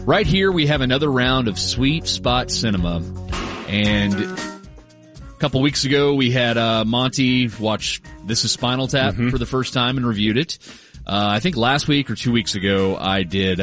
Right here, we have another round of Sweet Spot Cinema. And a couple weeks ago, we had Monty watch This Is Spinal Tap for the first time and reviewed it. I think last week or 2 weeks ago, I did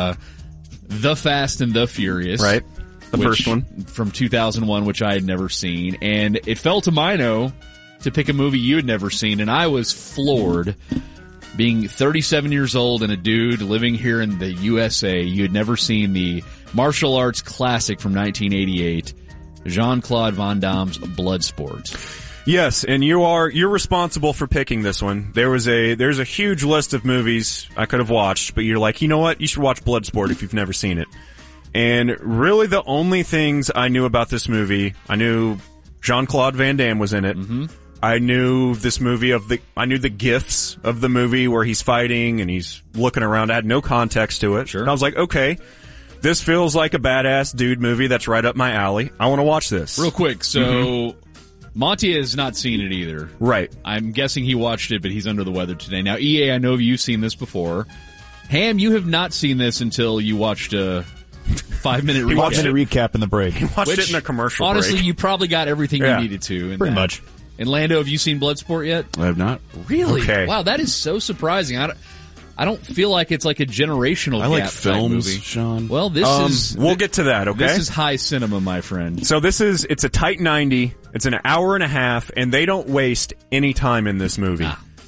The Fast and the Furious. Right. The first one. From 2001, which I had never seen. And it fell to Mino to pick a movie you had never seen, and I was floored. Being 37 years old and a dude living here in the USA, you had never seen the martial arts classic from 1988, Jean-Claude Van Damme's Bloodsport. Yes, and you're responsible for picking this one. There's a huge list of movies I could have watched, but you're like, you know what? You should watch Bloodsport if you've never seen it. And really the only things I knew about this movie, I knew Jean-Claude Van Damme was in it. Mm-hmm. I knew this movie I knew the gifs of the movie where he's fighting and he's looking around. I had no context to it. Sure. And I was like, okay, this feels like a badass dude movie that's right up my alley. I want to watch this. Real quick, so Monty has not seen it either. Right. I'm guessing he watched it, but he's under the weather today. Now, EA, I know you've seen this before. Ham, you have not seen this until you watched a 5-minute recap. He watched a recap in the break. He watched it in a commercial honestly, break. you probably got everything you needed to. Pretty much. And Lando, have you seen Bloodsport yet? I have not. Really? Okay. Wow, that is so surprising. I don't feel like it's like a generational I like gap films, type movie. Sean. Well, this is... We'll get to that, okay? This is high cinema, my friend. So it's a tight 90. It's an hour and a half, and they don't waste any time in this movie.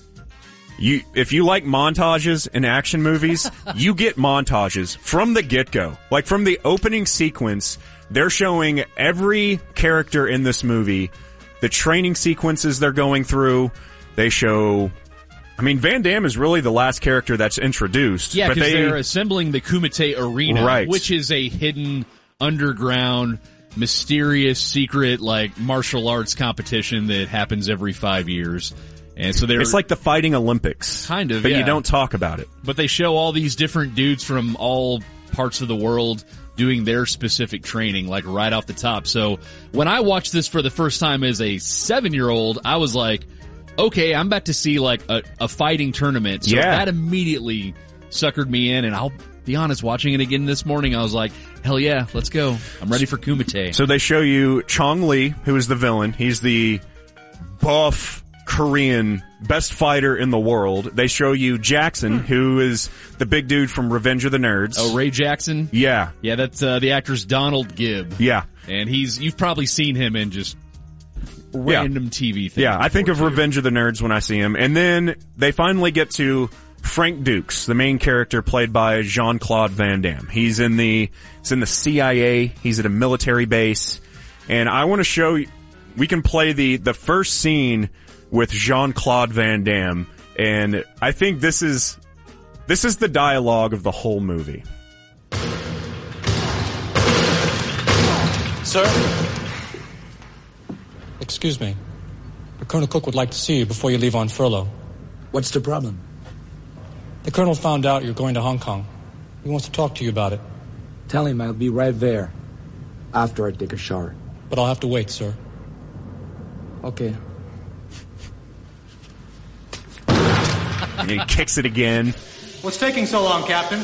If you like montages in action movies, you get montages from the get-go. Like from the opening sequence, they're showing every character in this movie, the training sequences they're going through. They show... I mean, Van Damme is really the last character that's introduced. Yeah, but because they're assembling the Kumite Arena, Right. which is a hidden, underground, mysterious, secret, like, martial arts competition that happens every 5 years. And so it's like the Fighting Olympics. Kind of, but yeah. you don't talk about it. But they show all these different dudes from all parts of the world doing their specific training, like right off the top. So when I watched this for the first time as a 7-year-old, I was like, okay, I'm about to see like a fighting tournament. So that immediately suckered me in, and I'll be honest, watching it again this morning, I was like, hell yeah, let's go. I'm ready for Kumite. So they show you Chong Li, who is the villain. He's the buff Korean best fighter in the world. They show you Jackson, who is the big dude from Revenge of the Nerds. Oh, Ray Jackson? Yeah. Yeah, that's the actor's Donald Gibb. Yeah. And you've probably seen him in just random TV things. Yeah, I think of Revenge of the Nerds when I see him. And then they finally get to Frank Dukes, the main character played by Jean-Claude Van Damme. He's in the CIA. He's at a military base. And I want to show you, we can play the first scene with Jean-Claude Van Damme. And I think this is the dialogue of the whole movie. Sir? Excuse me. Colonel Cook would like to see you before you leave on furlough. What's the problem? The Colonel found out you're going to Hong Kong. He wants to talk to you about it. Tell him I'll be right there after I take a shower. But I'll have to wait, sir. Okay. And he kicks it again. What's taking so long, Captain?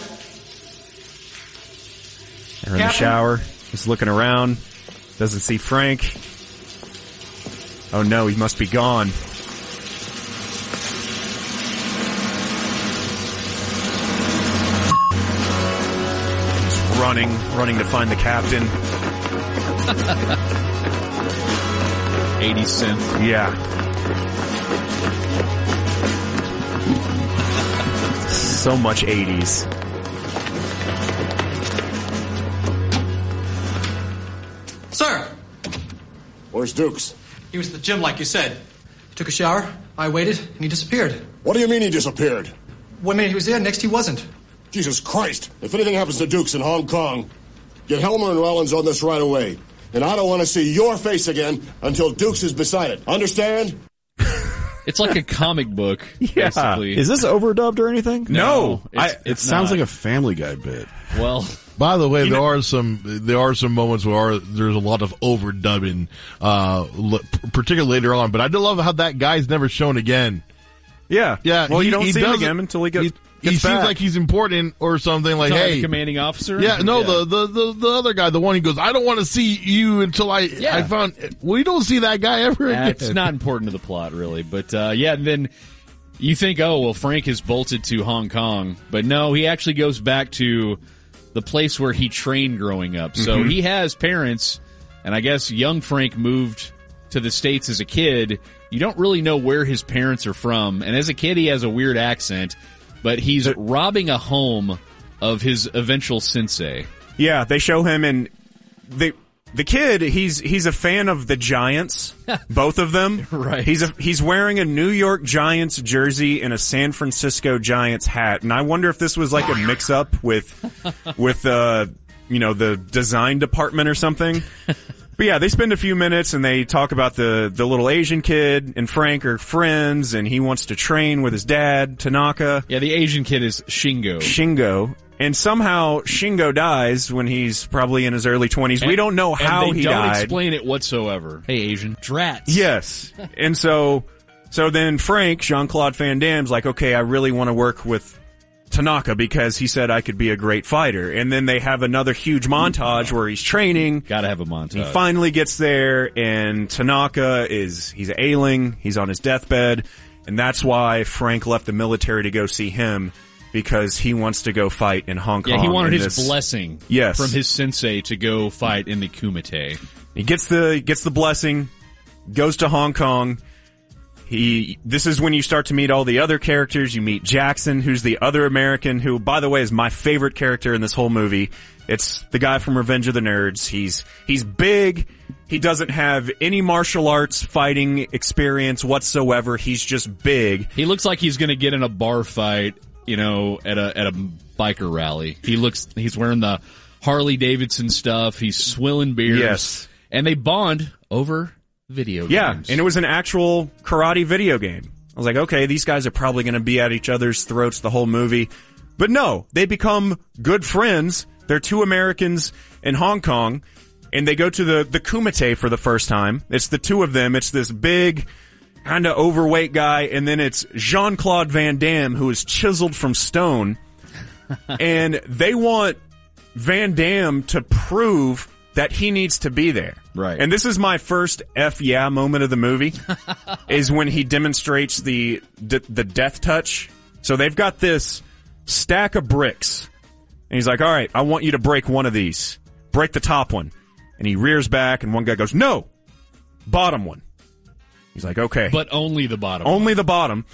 They're in the shower. He's looking around. Doesn't see Frank. Oh no, he must be gone. He's running to find the captain. 80 synth. Yeah. So much 80s. Sir! Where's Dukes? He was at the gym like you said. Took a shower, I waited, and he disappeared. What do you mean he disappeared? 1 minute he was there, next he wasn't. Jesus Christ. If anything happens to Dukes in Hong Kong, get Helmer and Rollins on this right away. And I don't want to see your face again until Dukes is beside it. Understand? It's like a comic book, basically. Is this overdubbed or anything? No. It sounds like a Family Guy bit. Well, by the way, there are some moments where there's a lot of overdubbing, particularly later on. But I do love how that guy's never shown again. Yeah. Yeah. Well, you don't see him again until he he Gets seems back. like he's important or something. Like, Talking to hey, the commanding officer. yeah, no, the other guy, the one he goes, I don't want to see you until I found. We don't see that guy ever again. It's not important to the plot, really. But yeah, and then you think, oh, well, Frank has bolted to Hong Kong, but no, he actually goes back to the place where he trained growing up. So he has parents, and I guess young Frank moved to the States as a kid. You don't really know where his parents are from, and as a kid he has a weird accent, but he's robbing a home of his eventual sensei. Yeah, they show him, and the kid, he's a fan of the Giants, both of them. Right. He's wearing a New York Giants jersey and a San Francisco Giants hat, and I wonder if this was like a mix-up with the design department or something. But yeah, they spend a few minutes and they talk about the little Asian kid and Frank are friends, and he wants to train with his dad, Tanaka. Yeah, the Asian kid is Shingo. And somehow Shingo dies when he's probably in his early 20s. We don't know how he died. They don't explain it whatsoever. Hey, Asian. Drats. Yes. And so then Frank, Jean-Claude Van Damme's like, okay, I really want to work with Tanaka because he said I could be a great fighter. And then they have another huge montage where he's training. Gotta have a montage. He finally gets there, and Tanaka he's ailing. He's on his deathbed. And that's why Frank left the military to go see him, because he wants to go fight in Hong Kong. Yeah, he wanted his blessing Yes. from his sensei to go fight in the Kumite. He gets the blessing, goes to Hong Kong. This is when you start to meet all the other characters. You meet Jackson, who's the other American, who, by the way, is my favorite character in this whole movie. It's the guy from Revenge of the Nerds. He's big. He doesn't have any martial arts fighting experience whatsoever. He's just big. He looks like he's going to get in a bar fight, at a biker rally. He's wearing the Harley Davidson stuff. He's swilling beers. Yes. And they bond over video games. Yeah, and it was an actual karate video game. I was like, okay, these guys are probably going to be at each other's throats the whole movie. But no, they become good friends. They're two Americans in Hong Kong, and they go to the Kumite for the first time. It's the two of them. It's this big, kind of overweight guy, and then it's Jean-Claude Van Damme, who is chiseled from stone. And they want Van Damme to prove that he needs to be there. Right. And this is my first F yeah moment of the movie, is when he demonstrates the death touch. So they've got this stack of bricks, and he's like, all right, I want you to break one of these. Break the top one. And he rears back, and one guy goes, no, bottom one. He's like, okay. But only the bottom. Only the bottom,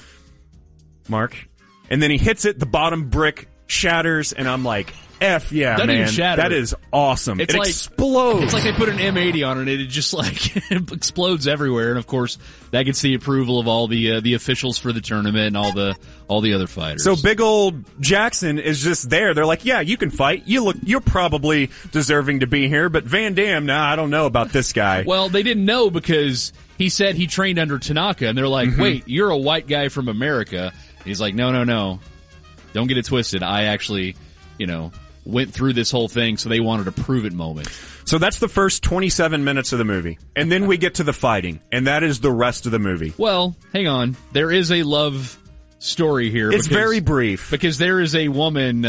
Mark. And then he hits it, the bottom brick shatters, and I'm like, F yeah, Doesn't man. even shatter. That is awesome. It's it like, explodes. It's like they put an M80 on it, and it just it explodes everywhere. And of course, that gets the approval of all the officials for the tournament and all the other fighters. So big old Jackson is just there. They're like, yeah, you can fight. You're probably deserving to be here, but Van Damme, I don't know about this guy. Well, they didn't know because he said he trained under Tanaka, and they're like, wait, you're a white guy from America. And he's like, no. Don't get it twisted. I actually, went through this whole thing, so they wanted a prove it moment. So that's the first 27 minutes of the movie. And then we get to the fighting, and that is the rest of the movie. Well, hang on. There is a love story here. It's very brief. Because there is a woman,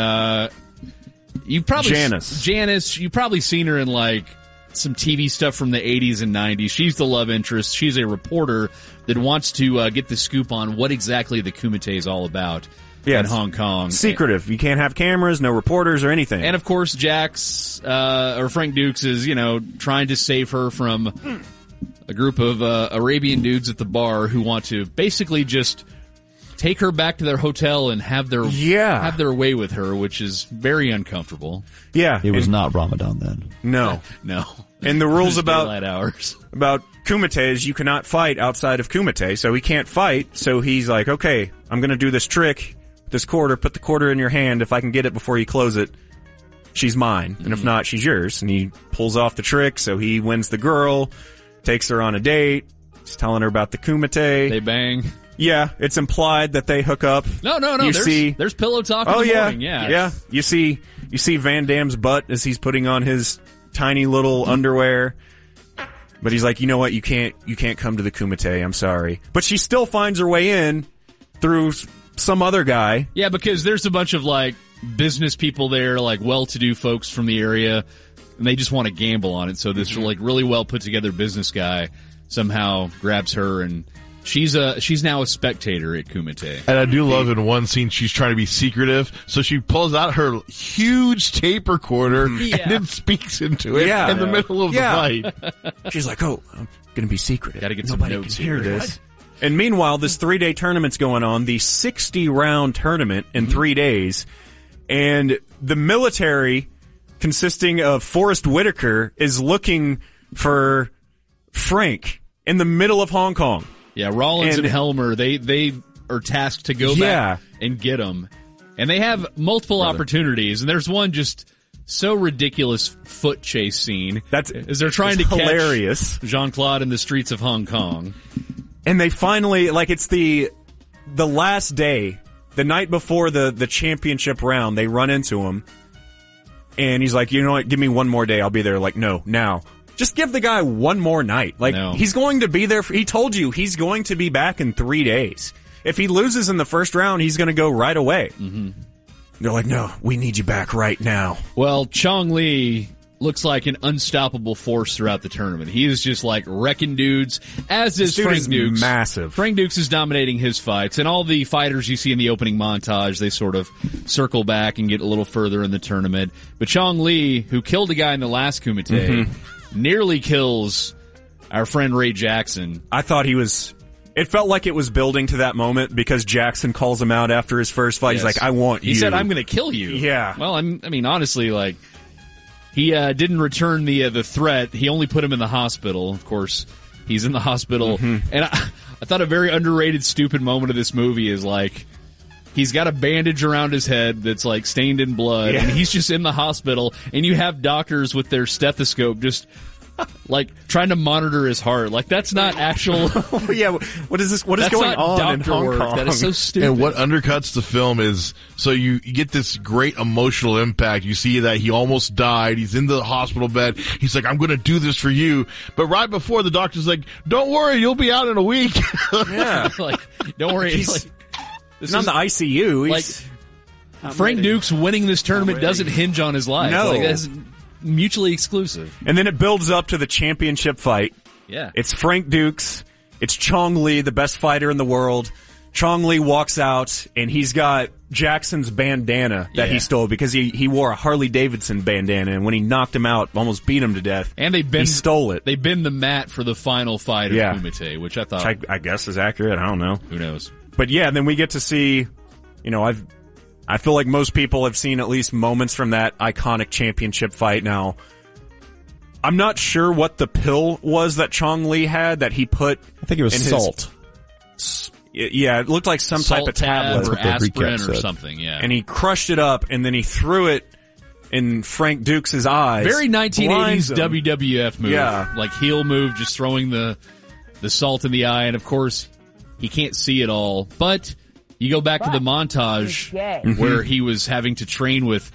Janice, you've probably seen her in some TV stuff from the 80s and 90s. She's the love interest. She's a reporter that wants to get the scoop on what exactly the Kumite is all about. In Hong Kong. Secretive. You can't have cameras, no reporters or anything. And of course, Frank Dukes is, trying to save her from a group of Arabian dudes at the bar who want to basically just take her back to their hotel and have their way with her, which is very uncomfortable. Yeah. It was not Ramadan then. No. No. And the rules about Kumite is you cannot fight outside of Kumite, so he can't fight, so he's like, okay, I'm gonna do this trick. This quarter, put the quarter in your hand. If I can get it before you close it, she's mine. And if not, she's yours. And he pulls off the trick, so he wins the girl, takes her on a date, he's telling her about the Kumite. They bang. Yeah, it's implied that they hook up. No. There's pillow talk in the morning. Yeah. You see Van Damme's butt as he's putting on his tiny little underwear. But he's like, you know what? You can't come to the Kumite. I'm sorry. But she still finds her way in through some other guy. Yeah, because there's a bunch of like business people there, like well-to-do folks from the area, and they just want to gamble on it. So this like really well put together business guy somehow grabs her, and she's now a spectator at Kumite. And I do love in one scene she's trying to be secretive, so she pulls out her huge tape recorder and then speaks into it in the middle of the fight. She's like, "Oh, I'm going to be secretive. Got to get some Nobody notes can hear here." this." And meanwhile, this 3-day tournament's going on, the 60-round tournament in 3 days, and the military, consisting of Forrest Whitaker, is looking for Frank in the middle of Hong Kong. Yeah, Rollins and Helmer, they are tasked to go back and get him. And they have multiple opportunities, and there's one just so ridiculous foot chase scene. As they're trying to hilarious. catch Jean-Claude in the streets of Hong Kong. And they finally, like, it's the last day, the night before the championship round, they run into him. And he's like, you know what, give me one more day, I'll be there. Like, no, now. Just give the guy one more night. Like, he's going to be there. He told you he's going to be back in 3 days. If he loses in the first round, he's going to go right away. Mm-hmm. They're like, no, we need you back right now. Well, Chong Li looks like an unstoppable force throughout the tournament. He is just like wrecking dudes, as is Frank Dukes. Massive. Frank Dukes is dominating his fights, and all the fighters you see in the opening montage, they sort of circle back and get a little further in the tournament. But Chong Li, who killed a guy in the last Kumite, nearly kills our friend Ray Jackson. I thought it felt like it was building to that moment because Jackson calls him out after his first fight. Yes. He's like, I want you. He said, I'm going to kill you. Yeah. Well, I mean, honestly, like, he didn't return the threat. He only put him in the hospital. Of course, he's in the hospital. Mm-hmm. And I thought a very underrated, stupid moment of this movie is like, he's got a bandage around his head that's like stained in blood, and he's just in the hospital, and you have doctors with their stethoscope just like trying to monitor his heart. Like, that's not actual. Yeah, what is this? What is going on in Hong Kong? That is so stupid. And what undercuts the film is, so you get this great emotional impact. You see that he almost died. He's in the hospital bed. He's like, I'm going to do this for you. But right before, the doctor's like, don't worry, you'll be out in a week. Yeah. Like, don't worry. He's not in the ICU. Like, Frank Dukes winning this tournament doesn't hinge on his life. No. Like, that's mutually exclusive. And then it builds up to the championship fight. Yeah. It's Frank Dukes. It's Chong Li, the best fighter in the world. Chong Li walks out, and he's got Jackson's bandana that he stole because he wore a Harley-Davidson bandana, and when he knocked him out, almost beat him to death. And he stole it. They bend the mat for the final fight of Kumite, which I thought... Which I guess is accurate. I don't know. Who knows? But yeah, then we get to see, I feel like most people have seen at least moments from that iconic championship fight. Now, I'm not sure what the pill was that Chong Li had that he put. I think it was salt. Yeah, it looked like some salt type of tablet or aspirin or something. Yeah, and he crushed it up, and then he threw it in Frank Dukes' eyes. Very 1980s WWF move. Yeah, like heel move, just throwing the salt in the eye, and of course he can't see it all, but. You go back to the montage where he was having to train with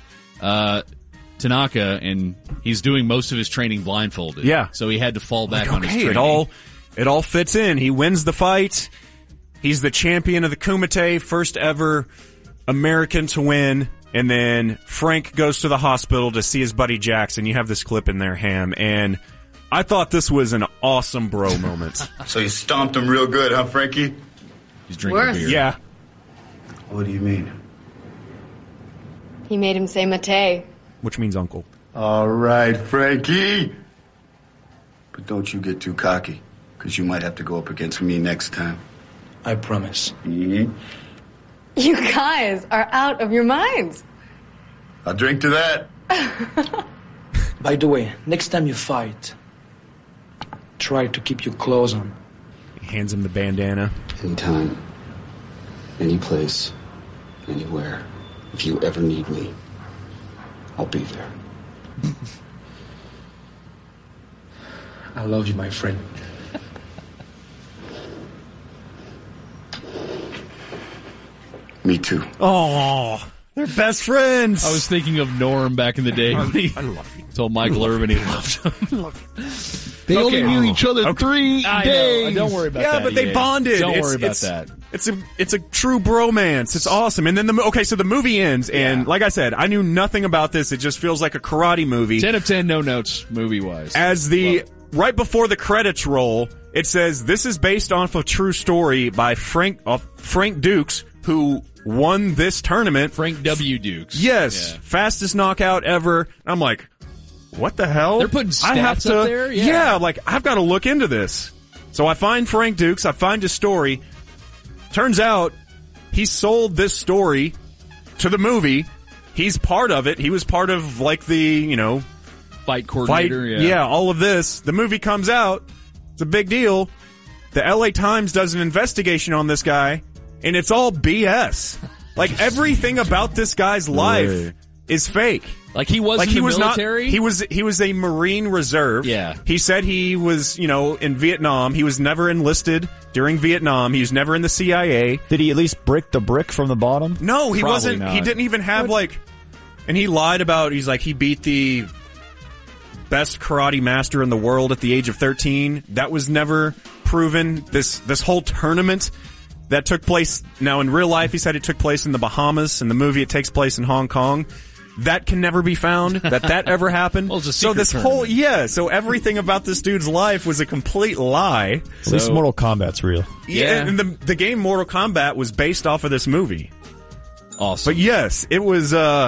Tanaka, and he's doing most of his training blindfolded. Yeah. So he had to fall back on his training. It all fits in. He wins the fight. He's the champion of the Kumite, first ever American to win. And then Frank goes to the hospital to see his buddy Jackson. You have this clip in there, Ham. And I thought this was an awesome bro moment. So you stomped him real good, huh, Frankie? He's drinking beer. Yeah. What do you mean? He made him say Mate. Which means uncle. All right, Frankie. But don't you get too cocky, because you might have to go up against me next time. I promise. Mm-hmm. You guys are out of your minds. I'll drink to that. By the way, next time you fight, try to keep your clothes on. He hands him the bandana. Anytime, any place, anywhere. If you ever need me, I'll be there. I love you, my friend. Me too. Oh, they're best friends. I was thinking of Norm back in the day when he I love you. Told Michael Irvin he loved him. They only knew each other 3 days. Don't worry about that. Yeah, but they bonded. Don't worry about that. It's a true bromance. It's awesome. And then so the movie ends, and like I said, I knew nothing about this. It just feels like a karate movie. 10 of 10, no notes, movie-wise. Right before the credits roll, it says, this is based off a true story by Frank Dukes, who won this tournament. Frank W. Dukes. Yes. Fastest knockout ever. I'm like, what the hell? They're putting stats up there? Yeah, like, I've got to look into this. So I find Frank Dukes, I find his story. Turns out, he sold this story to the movie. He's part of it. He was part of, like, the, fight coordinator. Yeah, all of this. The movie comes out. It's a big deal. The LA Times does an investigation on this guy, and it's all BS. Like, everything about this guy's life is fake. Like, he was in the military? He was a Marine Reserve. Yeah. He said he was, in Vietnam. He was never enlisted during Vietnam. He was never in the CIA. Did he at least break the brick from the bottom? No, he Probably wasn't. not. He didn't even have, and he lied about, he beat the best karate master in the world at the age of 13. That was never proven. This whole tournament that took place, now in real life he said it took place in the Bahamas. In the movie it takes place in Hong Kong. That can never be found, that ever happened. Well, it's a so secret this tournament. so everything about this dude's life was a complete lie. At least Mortal Kombat's real. Yeah, and the game Mortal Kombat was based off of this movie. Awesome. But yes, it was,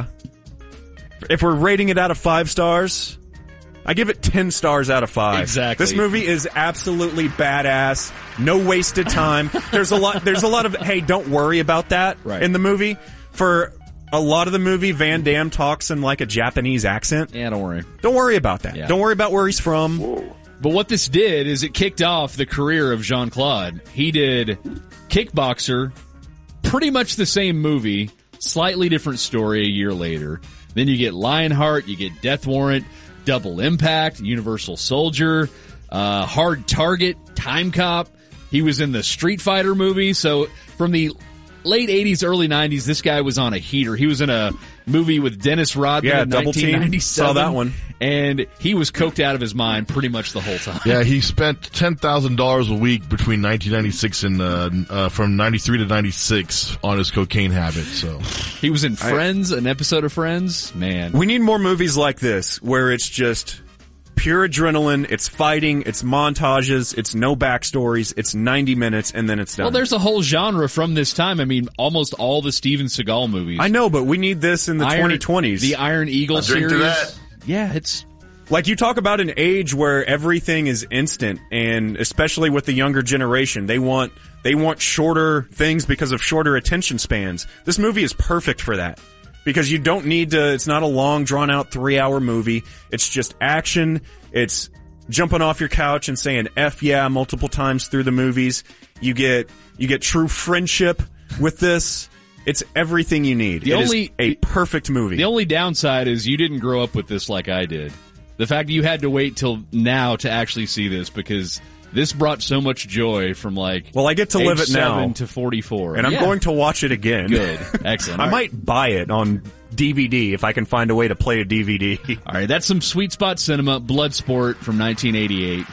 if we're rating it out of 5 stars, I give it 10 stars out of 5. Exactly. This movie is absolutely badass. No wasted time. There's a lot of, hey, don't worry about that in the movie. For a lot of the movie, Van Damme talks in like a Japanese accent. Yeah, don't worry. Don't worry about that. Yeah. Don't worry about where he's from. But what this did is it kicked off the career of Jean-Claude. He did Kickboxer, pretty much the same movie, slightly different story a year later. Then you get Lionheart, you get Death Warrant, Double Impact, Universal Soldier, Hard Target, Time Cop. He was in the Street Fighter movie. So from the late 80s, early 90s, this guy was on a heater. He was in a movie with Dennis Rodman in Double Team. 1997. Saw that one. And he was coked out of his mind pretty much the whole time. Yeah, he spent $10,000 a week between 1996 and from 93 to 96 on his cocaine habit. So he was in Friends, an episode of Friends. Man, we need more movies like this where it's just pure adrenaline, it's fighting, it's montages, it's no backstories, it's 90 minutes, and then it's done. Well, there's a whole genre from this time. I mean, almost all the Steven Seagal movies. I know, but we need this in the 2020s. The Iron Eagle series. Yeah, it's... Like, you talk about an age where everything is instant, and especially with the younger generation, they want shorter things because of shorter attention spans. This movie is perfect for that. Because you don't need to, it's not a long, drawn-out 3-hour movie. It's just action. It's jumping off your couch and saying F yeah multiple times through the movies. You get true friendship with this. It's everything you need. It is a perfect movie. The only downside is you didn't grow up with this like I did. The fact that you had to wait till now to actually see this, because this brought so much joy from like I get to live it now 7 to 44, and I'm going to watch it again. Good, excellent. I might buy it on DVD if I can find a way to play a DVD. All right, that's some sweet spot cinema. Bloodsport from 1988.